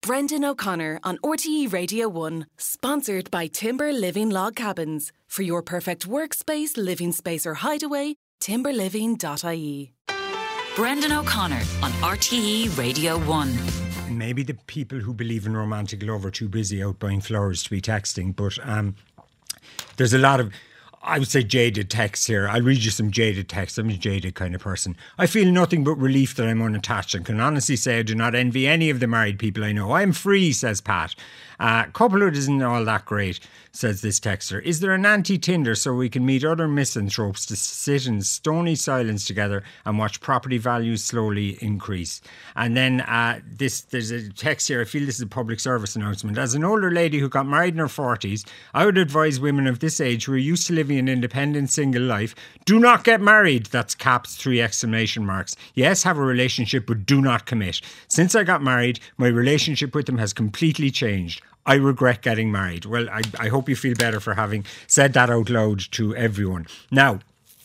Brendan O'Connor on RTE Radio 1, sponsored by Timber Living Log Cabins. For your perfect workspace, living space or hideaway, timberliving.ie. Brendan O'Connor on RTE Radio 1. Maybe the people who believe in romantic love are too busy out buying flowers to be texting, but there's a lot of, I would say, jaded texts here. I'll read you some jaded texts. I'm a jaded kind of person. I feel nothing but relief that I'm unattached and can honestly say I do not envy any of the married people I know. I'm free, says Pat. Couplehood isn't all that great, says this texter. Is there an anti-Tinder so we can meet other misanthropes to sit in stony silence together and watch property values slowly increase? And then there's a text here. I feel this is a public service announcement. As an older lady who got married in her 40s, I would advise women of this age who are used to living an independent single life, do not get married. That's caps 3 exclamation marks. Yes, have a relationship, but do not commit. Since I got married, my relationship with them has completely changed. I regret getting married. Well, I hope you feel better for having said that out loud to everyone. Now,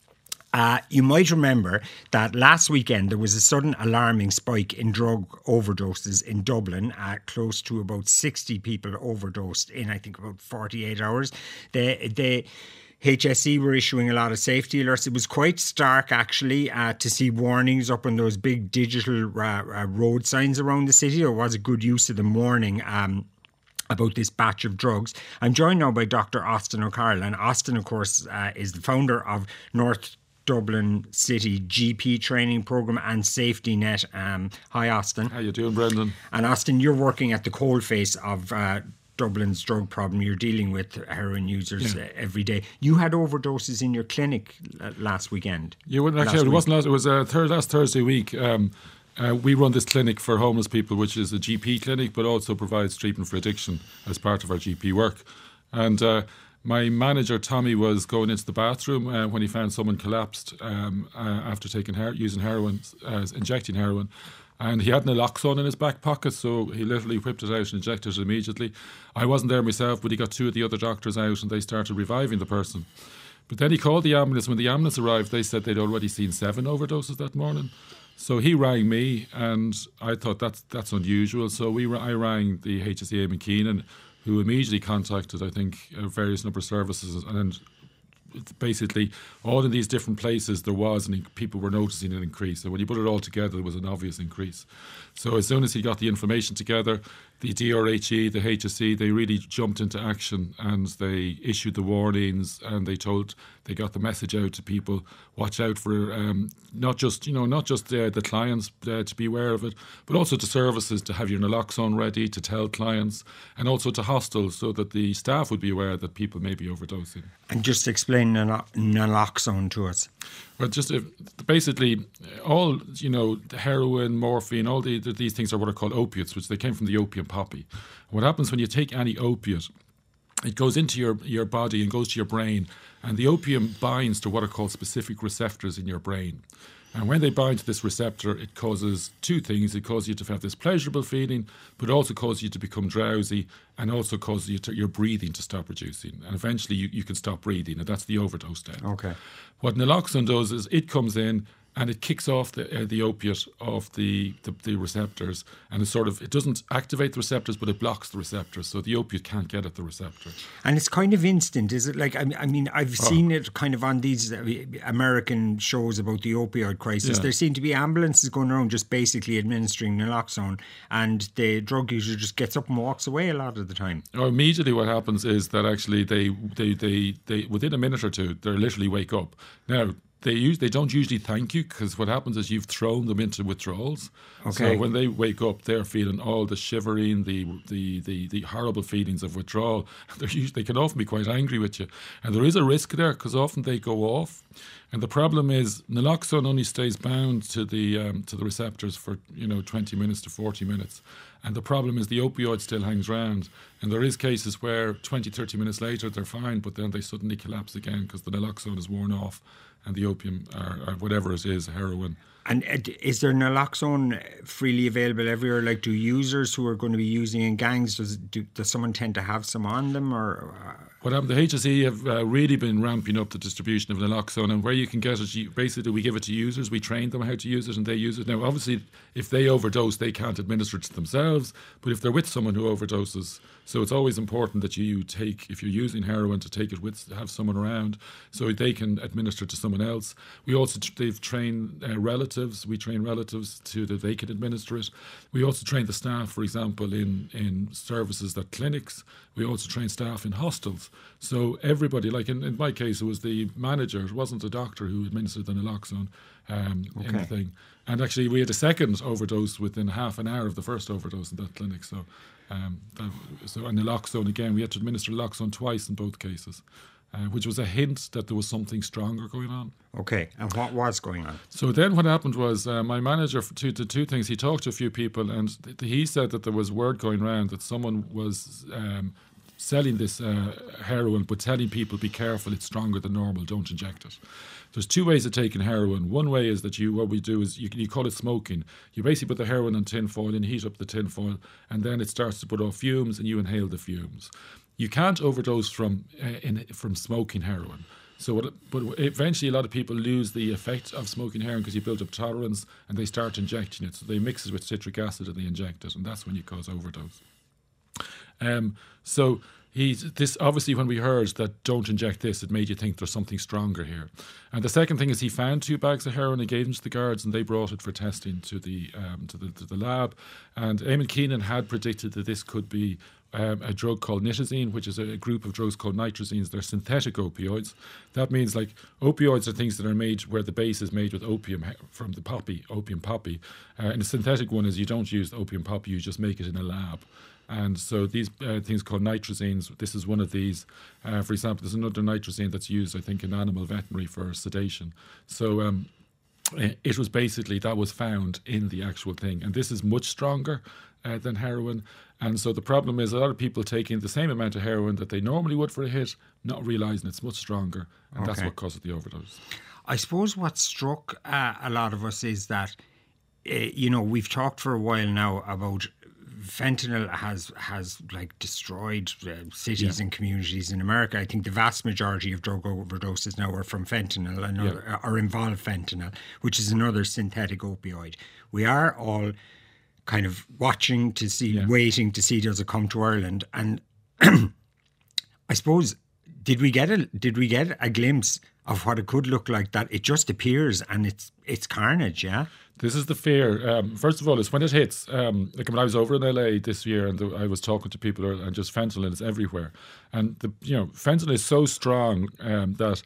you might remember that last weekend there was a sudden alarming spike in drug overdoses in Dublin. Close to about 60 people overdosed in, I think, about 48 hours. The HSE were issuing a lot of safety alerts. It was quite stark, actually, to see warnings up on those big digital road signs around the city. There was a good use of them warning about this batch of drugs. I'm joined now by Dr. Austin O'Carroll, and Austin, of course, is the founder of North Dublin City GP training programme and Safety Net. Hi, Austin. How you doing, Brendan? And Austin, you're working at the coalface of Dublin's drug problem. You're dealing with heroin users every day. You had overdoses in your clinic last weekend. You wouldn't actually. It wasn't last. It was last Thursday week. We run this clinic for homeless people, which is a GP clinic, but also provides treatment for addiction as part of our GP work. And my manager, Tommy, was going into the bathroom when he found someone collapsed after using heroin, injecting heroin. And he had naloxone in his back pocket, so he literally whipped it out and injected it immediately. I wasn't there myself, but he got 2 of the other doctors out and they started reviving the person. But then he called the ambulance. When the ambulance arrived, they said they'd already seen 7 overdoses that morning. So he rang me, and I thought that's unusual. So I rang the HSE Eamon Keenan, who immediately contacted, I think, various number of services, and basically all in these different places there was, and people were noticing an increase. So when you put it all together, there was an obvious increase. So as soon as he got the information together, the DRHE, the HSE, they really jumped into action and they issued the warnings, and they got the message out to people: watch out for not just the clients to be aware of it, but also to services to have your naloxone ready to tell clients, and also to hostels so that the staff would be aware that people may be overdosing. And just explain naloxone to us. Well, just basically all, the heroin, morphine, all these things are what are called opiates, which they came from the opium poppy. What happens when you take any opiate, it goes into your body and goes to your brain, and the opium binds to what are called specific receptors in your brain. And when they bind to this receptor, it causes 2 things. It causes you to have this pleasurable feeling, but it also causes you to become drowsy, and also causes your breathing to stop reducing. And eventually you can stop breathing, and that's the overdose then. Okay. What naloxone does is it comes in and it kicks off the opiate of the receptors, and it doesn't activate the receptors, but it blocks the receptors, so the opiate can't get at the receptor. And it's kind of instant, is it? Like, I mean, I've seen it kind of on these American shows about the opioid crisis. Yeah. There seem to be ambulances going around just basically administering naloxone, and the drug user just gets up and walks away a lot of the time. Or immediately what happens is that actually they within a minute or 2, they literally wake up. Now, They don't usually thank you, because what happens is you've thrown them into withdrawals. Okay. So when they wake up, they're feeling all the shivering, the horrible feelings of withdrawal. They can often be quite angry with you, and there is a risk there because often they go off. And the problem is naloxone only stays bound to the receptors for 20 minutes to 40 minutes. And the problem is the opioid still hangs around. And there is cases where 20, 30 minutes later they're fine, but then they suddenly collapse again because the naloxone is worn off, and the opium or whatever it is, heroin. And is there naloxone freely available everywhere? Like, do users who are going to be using in gangs, does someone tend to have some on them, or? What happened? The HSE have really been ramping up the distribution of naloxone, and where you can get it, basically we give it to users, we train them how to use it, and they use it. Now, obviously, if they overdose, they can't administer it to themselves, but if they're with someone who overdoses, so it's always important that you take, if you're using heroin, to take it with, have someone around, so they can administer it to someone else. We also, they've trained relatives, we train relatives to that they can administer it. We also train the staff, for example, in services like clinics. We also train staff in hostels. So everybody, like in my case, it was the manager, it wasn't the doctor who administered the naloxone in the thing. And actually, we had a second overdose within half an hour of the first overdose in that clinic. So, and naloxone again, we had to administer naloxone twice in both cases, which was a hint that there was something stronger going on. Okay, and what was going on? So then what happened was my manager did two things. He talked to a few people, and he said that there was word going around that someone was selling this heroin, but telling people, be careful, it's stronger than normal, don't inject it. There's two ways of taking heroin. One way is that what we do is you call it smoking. You basically put the heroin on tin foil and heat up the tin foil, and then it starts to put off fumes, and you inhale the fumes. You can't overdose from smoking heroin. But eventually a lot of people lose the effect of smoking heroin because you build up tolerance and they start injecting it. So they mix it with citric acid and they inject it, and that's when you cause overdose. So this obviously, when we heard that don't inject this, it made you think there's something stronger here. And the second thing is he found 2 bags of heroin and gave them to the guards, and they brought it for testing to the lab. And Eamon Keenan had predicted that this could be a drug called nitazene, which is a group of drugs called nitrozenes. They're synthetic opioids. That means, like, opioids are things that are made where the base is made with opium from the poppy, opium poppy. And a synthetic one is you don't use the opium poppy, you just make it in a lab. And so these things called nitrozenes, this is one of these. For example, there's another nitrazene that's used, I think, in animal veterinary for sedation. So it was basically, that was found in the actual thing. And this is much stronger than heroin. And so the problem is a lot of people taking the same amount of heroin that they normally would for a hit, not realising it's much stronger. And that's what causes the overdose. I suppose what struck a lot of us is that, we've talked for a while now about fentanyl has like destroyed cities and communities in America. I think the vast majority of drug overdoses now are from fentanyl and or involve fentanyl, which is another synthetic opioid. We are all kind of watching to see, waiting to see, does it come to Ireland? And I suppose, did we get a glimpse of what it could look like, that it just appears and it's carnage, yeah? This is the fear. First of all, is when it hits. Like when I was over in LA this year, and I was talking to people, and just fentanyl is everywhere. And fentanyl is so strong that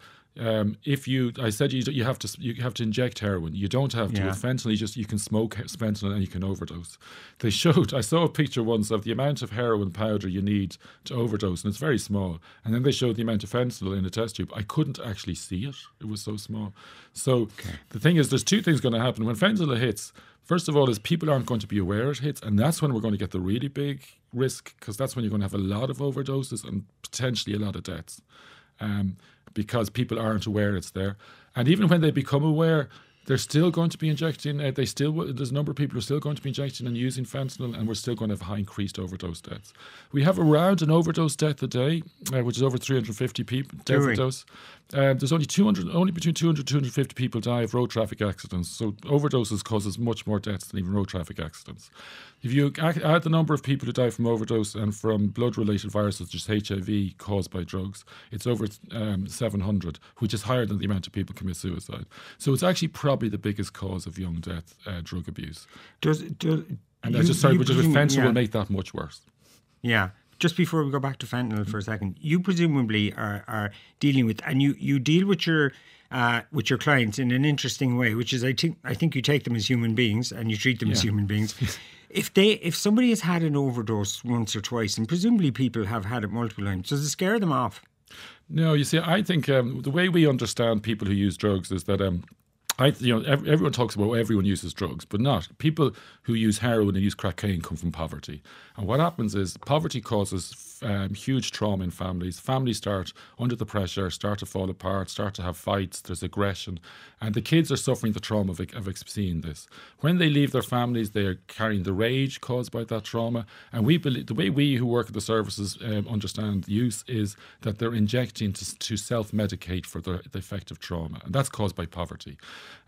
I said you have to inject heroin. You don't have to. With fentanyl, you can smoke fentanyl and you can overdose. I saw a picture once of the amount of heroin powder you need to overdose, and it's very small. And then they showed the amount of fentanyl in a test tube. I couldn't actually see it. It was so small. So the thing is, there's two things going to happen when fentanyl hits. First of all, is people aren't going to be aware it hits, and that's when we're going to get the really big risk, because that's when you're going to have a lot of overdoses and potentially a lot of deaths. Because people aren't aware it's there. And even when they become aware, they're still going to be injecting, there's a number of people who are still going to be injecting and using fentanyl, and we're still going to have high increased overdose deaths. We have around an overdose death a day, which is over 350 people overdose. There's only between 200 and 250 people die of road traffic accidents. So overdoses causes much more deaths than even road traffic accidents. If you add the number of people who die from overdose and from blood-related viruses, such as HIV caused by drugs, it's over 700, which is higher than the amount of people commit suicide. So it's actually probably the biggest cause of young death, drug abuse. With fentanyl will make that much worse. Yeah. Just before we go back to fentanyl for a second, you presumably are dealing with, and you deal with your clients in an interesting way, which is I think you take them as human beings and you treat them as human beings. If somebody has had an overdose once or twice, and presumably people have had it multiple times, does it scare them off? No, you see, I think the way we understand people who use drugs is that Everyone talks about everyone uses drugs, but not. People who use heroin and use cocaine come from poverty. And what happens is poverty causes huge trauma in families. Families start under the pressure, start to fall apart, start to have fights, there's aggression. And the kids are suffering the trauma of seeing this. When they leave their families, they are carrying the rage caused by that trauma. And we believe, the way we who work at the services understand use is that they're injecting to self-medicate for the effect of trauma. And that's caused by poverty.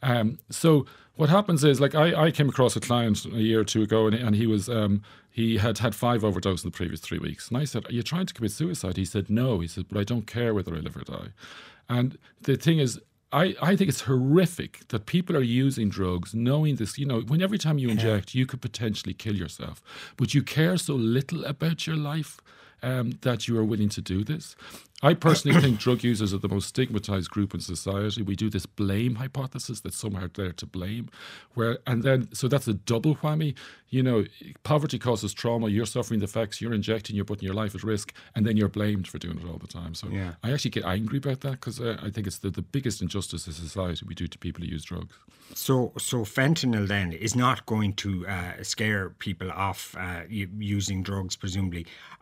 So what happens is, like, I came across a client a year or two ago, and he was he had had 5 overdoses in the previous 3 weeks. And I said, "Are you trying to commit suicide?" He said, "No." He said, "But I don't care whether I live or die." And the thing is, I think it's horrific that people are using drugs knowing this. When every time you inject, you could potentially kill yourself. But you care so little about your life that you are willing to do this. I personally think drug users are the most stigmatized group in society. We do this blame hypothesis that some are there to blame, so that's a double whammy. Poverty causes trauma. You're suffering the effects. You're injecting. You're putting your life at risk, and then you're blamed for doing it all the time. So I actually get angry about that because I think it's the biggest injustice in society we do to people who use drugs. So fentanyl then is not going to scare people off using drugs, presumably.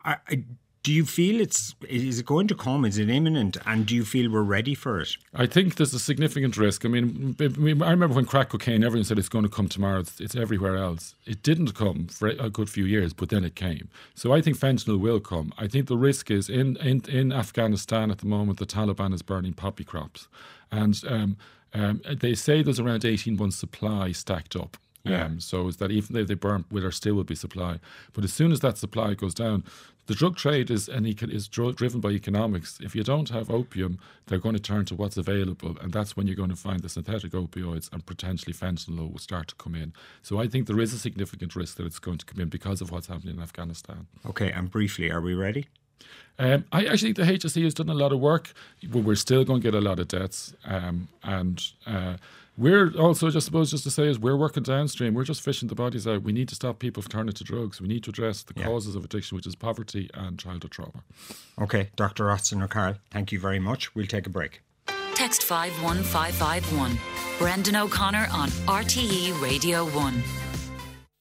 Do you feel is it going to come? Is it imminent? And do you feel we're ready for it? I think there's a significant risk. I remember when crack cocaine, everyone said it's going to come tomorrow. It's everywhere else. It didn't come for a good few years, but then it came. So I think fentanyl will come. I think the risk is in Afghanistan at the moment, the Taliban is burning poppy crops. And they say there's around 18 months supply stacked up. So is that even though they burn, there still will be supply. But as soon as that supply goes down, the drug trade is driven by economics. If you don't have opium, they're going to turn to what's available, and that's when you're going to find the synthetic opioids and potentially fentanyl will start to come in. So I think there is a significant risk that it's going to come in because of what's happening in Afghanistan. Okay, and briefly, are we ready? I actually think the HSE has done a lot of work, but we're still going to get a lot of deaths. We're also, just to say, is we're working downstream. We're just fishing the bodies out. We need to stop people from turning to drugs. We need to address the causes of addiction, which is poverty and childhood trauma. Okay, Dr. Austin O'Carroll, thank you very much. We'll take a break. Text 51551. Brendan O'Connor on RTE Radio 1.